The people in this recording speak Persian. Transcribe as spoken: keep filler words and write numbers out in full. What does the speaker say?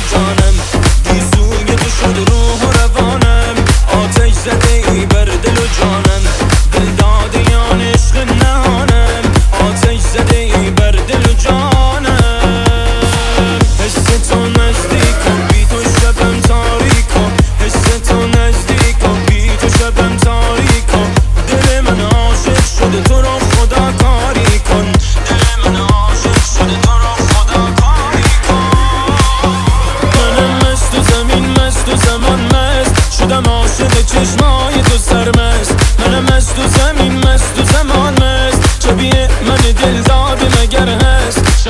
جانم، گیسوی تو شد روح و روانم. آتش زده ای بر دل و جانم، دل داده یان عشق نهانم. آتش زده ای بر دل و جانم. حس تو نزدیکم، بی تو شبم تاریکم. حس تو نزدیکم، بی تو شبم تاریکم. دل من عاشق شده تو رو خدا کاری کن. دل من عاشق شده تو رو خدا کاری کن. منم مست و زمین مست و زمان مست، شدم عاشق چشمای تو سرمست. منم مست و زمین مست و زمان مست، شبیه من دل داده مگر هست؟